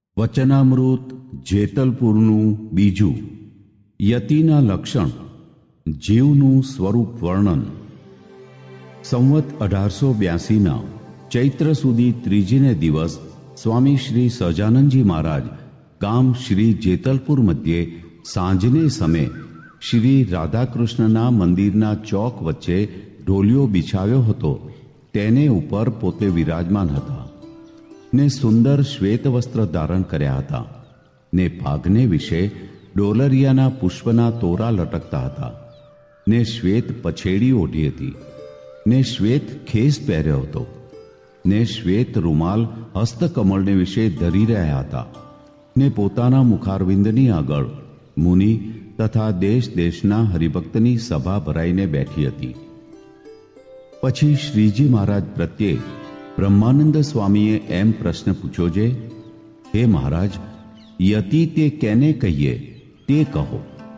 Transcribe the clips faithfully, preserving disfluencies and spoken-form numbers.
વચનામૃત જેતલપુરનું બીજું. યતિના લક્ષણ, જીવનું સ્વરૂપ વર્ણન. સંવત અઢારસો બ્યાસીના ચૈત્ર સુધી ત્રીજીને દિવસ સ્વામી શ્રી સહજાનંદજી મહારાજ ગામ શ્રી જેતલપુર મધ્યે સાંજને સમયે શ્રી રાધાકૃષ્ણના મંદિરના ચોક વચ્ચે ઢોલિયો બિછાવ્યો હતો. તેને ઉપર પોતે વિરાજમાન હતા ને સુંદર શ્વેત વસ્ત્ર ધારણ કર્યા હતા ને ભાગને વિશે ડોલરિયાના પુષ્પના તોરા લટકતા હતા ને શ્વેત પછેડી ઓઢી હતી ને શ્વેત ખેસ પહેર્યો હતો ને શ્વેત રૂમાલ હસ્તકમળને વિશે ધરી રહ્યા હતા ને પોતાના મુખારવિંદની આગળ મુનિ તથા દેશ દેશના હરિભક્તની સભા ભરાઈને બેઠી હતી. પછી શ્રીજી મહારાજ પ્રત્યે બ્રહ્માનંદ સ્વામીએ એમ પ્રશ્ન પૂછ્યો છે, હે મહારાજ, યતિ તે કેને કહીએ તે કહો.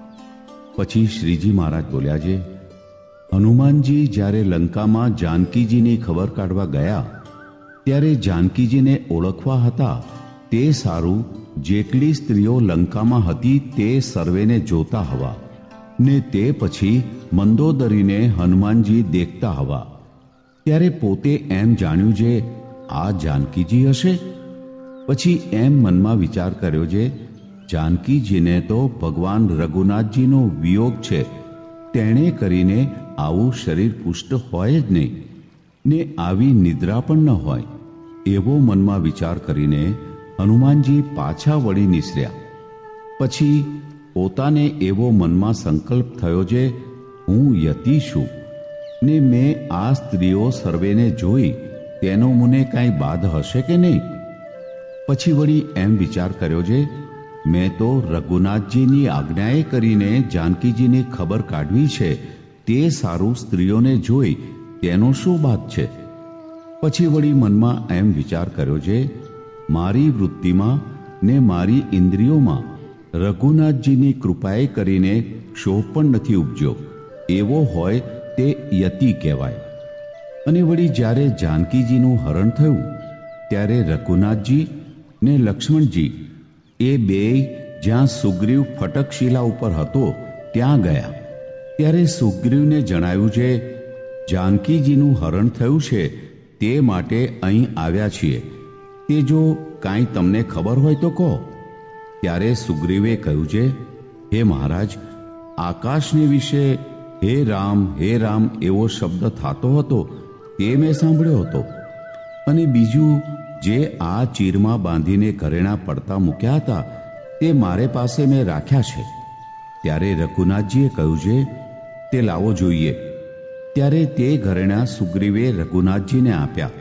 પછી શ્રીજી મહારાજ બોલ્યા છે, હનુમાનજી જ્યારે લંકામાં જાનકીજીની ખબર કાઢવા ગયા ત્યારે જાનકીજીને ઓળખવા હતા તે સારું જેટલી સ્ત્રીઓ લંકામાં હતી તે સર્વેને જોતા હવા ને તે પછી મંદોદરીને હનુમાનજી દેખતા હવા ત્યારે પોતે એમ જાણ્યું છે આ જાનકીજી હશે. પછી એમ મનમાં વિચાર કર્યો છે, જાનકીજીને તો ભગવાન રઘુનાથજીનો વિયોગ છે, તેણે કરીને આવું શરીર પુષ્ટ હોય જ નહીં ને આવી નિદ્રા પણ ન હોય. એવો મનમાં વિચાર કરીને હનુમાનજી પાછા વળી નીસર્યા. પછી પોતાને એવો મનમાં સંકલ્પ થયો છે, હું યતિ છું ને મેં આ સ્ત્રીઓ સર્વેને જોઈ તેનો મને કાંઈ બાદ હશે કે નહીં. પછી વળી એમ વિચાર કર્યો છે, મેં તો રઘુનાથજીની આજ્ઞાએ કરીને જાનકીજીની ખબર કાઢવી છે, તે સારું સ્ત્રીઓને જોઈ તેનો શું બાદ છે. પછી વળી મનમાં એમ વિચાર કર્યો છે, મારી વૃત્તિમાં ને મારી ઇન્દ્રિયોમાં રઘુનાથજીની કૃપાએ કરીને ક્ષોભ પણ નથી ઉપજ્યો. એવો હોય તે યતિ કહેવાય. અને વળી જ્યારે જાનકીજીનું હરણ થયું ત્યારે રઘુનાથજી ને લક્ષ્મણજી એ બેય જ્યાં સુગ્રીવ ફટકશિલા ઉપર હતો ત્યાં ગયા. ત્યારે સુગ્રીવને જણાવ્યું છે, જાનકીજીનું હરણ થયું છે તે માટે અહીં આવ્યા છીએ, તે જો કાંઈ તમને ખબર હોય તો કહો. ત્યારે સુગ્રીવે કહ્યું છે, હે મહારાજ, આકાશને વિશે હે રામ હે રામ એવો શબ્દ થતો હતો તે મેં સાંભળ્યો હતો. અને બીજું જે આ ચીરમાં બાંધીને ઘરેણા પડતા મૂક્યા હતા તે મારે પાસે મેં રાખ્યા છે. ત્યારે રઘુનાથજીએ કહ્યું છે, તે લાવો જોઈએ. ત્યારે તે ઘરેણા સુગ્રીવે રઘુનાથજીને આપ્યા.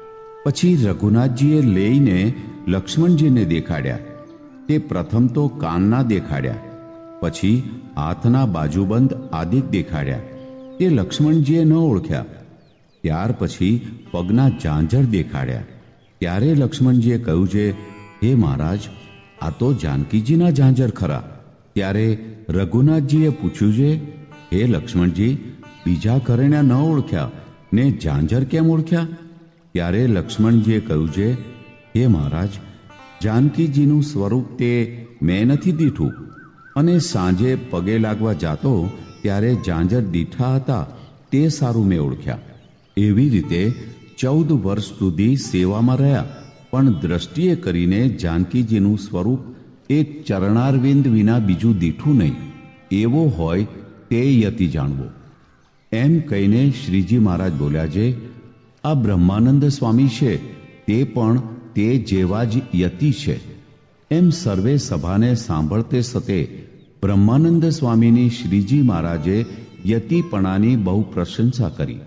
પછી રઘુનાથજીએ લઈને લક્ષ્મણજીને દેખાડ્યા. તે પ્રથમ તો કાનના દેખાડ્યા, પછી હાથના બાજુબંધ આદિ દેખાડ્યા. તે લક્ષ્મણજીએ ન ઓળખ્યા. ત્યાર પછી પગના ઝાંઝર દેખાડ્યા. ત્યારે લક્ષ્મણજીએ કહ્યું છે, હે મહારાજ, આ તો જાનકીજીના ઝાંઝર ખરા. ત્યારે રઘુનાથજીએ પૂછ્યું છે, હે લક્ષ્મણજી, બીજા ઘરેણા ન ઓળખ્યા ને ઝાંઝર કેમ ઓળખ્યા? ત્યારે લક્ષ્મણજીએ કહ્યું છે, હે મહારાજ, જાનકીજીનું સ્વરૂપ તે મેં નથી દીઠું, અને સાંજે પગે લાગવા જાતો ત્યારે ઝાંઝર દીઠા હતા તે સારું મેં ઓળખ્યા. એવી રીતે ચૌદ વર્ષ સુધી સેવામાં રહ્યા, પણ દ્રષ્ટિએ કરીને જાનકીજીનું સ્વરૂપ એક ચરણારવિંદ વિના બીજું દીઠું નહીં. એવો હોય તે યતિ જાણવો. એમ કહીને શ્રીજી મહારાજ બોલ્યા છે, આ બ્રહ્માનંદ સ્વામી છે તે પણ તે જેવા જ યતિ છે. એમ સર્વે સભાને સાંભળતે સતે બ્રહ્માનંદ સ્વામીની શ્રીજી મહારાજે યતિપણાની બહુ પ્રશંસા કરી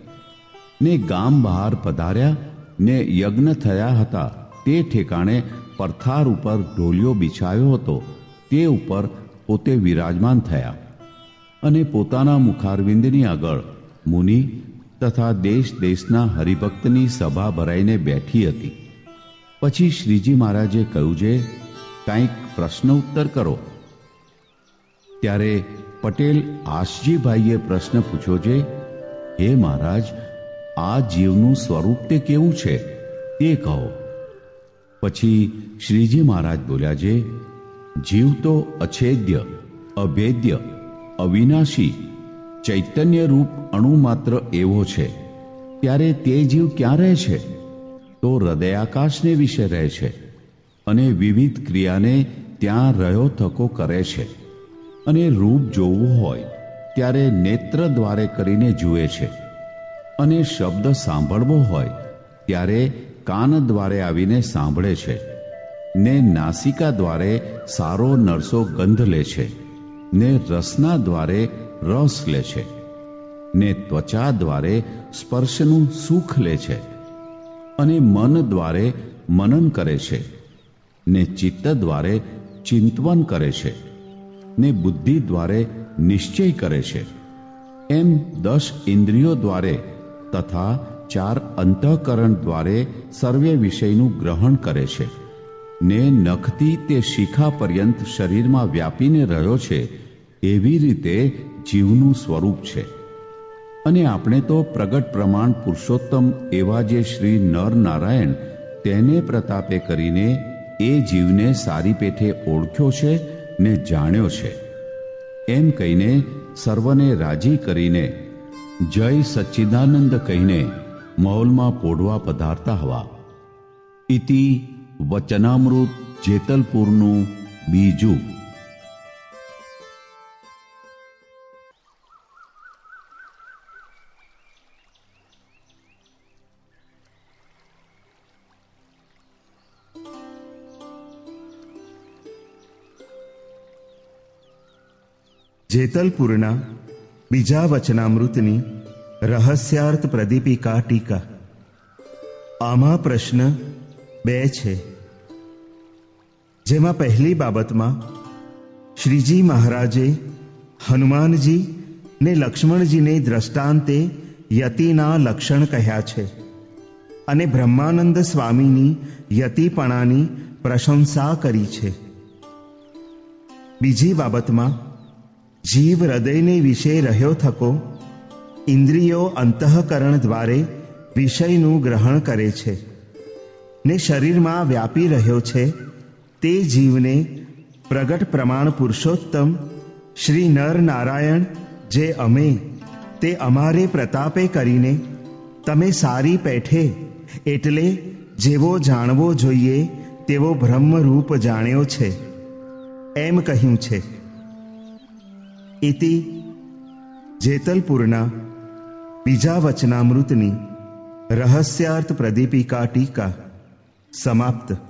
ને ગામ બહાર પધાર્યા ને યજ્ઞ થયા હતા તે ઠેકાણે પરથાર ઉપર ઢોલિયો બિછાયો હતો તે ઉપર પોતે વિરાજમાન થયા અને પોતાના મુખારવિંદની આગળ મુનિ તથા દેશ દેશના હરિભક્તની સભા ભરાઈને બેઠી હતી. પછી શ્રીજી મહારાજે કહ્યું છે, કાંઈક પ્રશ્ન ઉત્તર કરો. ત્યારે પટેલ આશજીભાઈએ પ્રશ્ન પૂછ્યો છે, હે મહારાજ, આ જીવનું સ્વરૂપ તે કેવું છે તે કહો. પછી શ્રીજી મહારાજ બોલ્યા છે, જીવ તો અછેદ્ય, અભેદ્ય, અવિનાશી, ચૈતન્ય રૂપ અણુ માત્ર એવો છે, ત્યારે તે જીવ ક્યાં રહે છે? તો હૃદયાકાશને વિશે રહે છે અને વિવિધ ક્રિયાને ત્યાં રહ્યો થકો કરે છે. અને રૂપ જોવું હોય ત્યારે નેત્ર દ્વારે કરીને જુએ છે, અને શબ્દ સાંભળવો હોય ત્યારે કાન દ્વારે આવીને સાંભળે છે, ને નાસિકા દ્વારે સારો નરસો ગંધ લે છે, ને રસના દ્વારે રસ લે છે, ને ત્વચા દ્વારે સ્પર્શનું સુખ લે છે, અને મન દ્વારે મનન કરે છે, ને ચિત્ત દ્વારે ચિંતવન કરે છે, ને બુદ્ધિ દ્વારે નિશ્ચય કરે છે. એમ દસ ઇન્દ્રિયો દ્વારે તથા ચાર અંતઃકરણ દ્વારે સર્વે વિષયનું ગ્રહણ કરે છે, ને નખથી તે શિખા પર્યંત શરીરમાં વ્યાપીને રહ્યો છે. એવી રીતે જીવનું સ્વરૂપ છે. અને આપણે તો પ્રગટ પ્રમાણ પુરુષોત્તમ એવા જે શ્રી નર નારાયણ તેને પ્રતાપે કરીને એ જીવને સારી પેઠે ઓળખ્યો છે ને જાણ્યો છે. એમ કહીને સર્વને રાજી કરીને જય સચ્ચિદાનંદ કહીને મહોલમાં પોઢવા પધારતા હવા. ઇતિ વચનામૃત જેતલપુરનું બીજું. જેતલપુરના બીજા વચનામૃતની રહસ્યાર્થ પ્રદીપિકા ટીકા. આમાં પ્રશ્ન બે છે, જેમાં પહેલી બાબતમાં શ્રીજી મહારાજે હનુમાનજી ને લક્ષ્મણજીને દ્રષ્ટાંતે યતિના લક્ષણ કહ્યા છે અને બ્રહ્માનંદ સ્વામીની યતિપણાની પ્રશંસા કરી છે. બીજી બાબતમાં જીવ હૃદયને વિશે રહ્યો થકો ઇન્દ્રિયો અંતઃકરણ દ્વારે વિષયનું ગ્રહણ કરે છે ને શરીરમાં વ્યાપી રહ્યો છે. તે જીવને પ્રગટ પ્રમાણ પુરુષોત્તમ શ્રી નર નારાયણ જે અમે તે અમારે પ્રતાપે કરીને તમે સારી પેઠે એટલે જેવો જાણવો જોઈએ તેવો બ્રહ્મરૂપ જાણ્યો છે એમ કહ્યું છે. ઇતિ જેતલપુરના બીજા વચનામૃતની રહસ્યાર્થ પ્રદીપિકા ટીકા સમાપ્ત.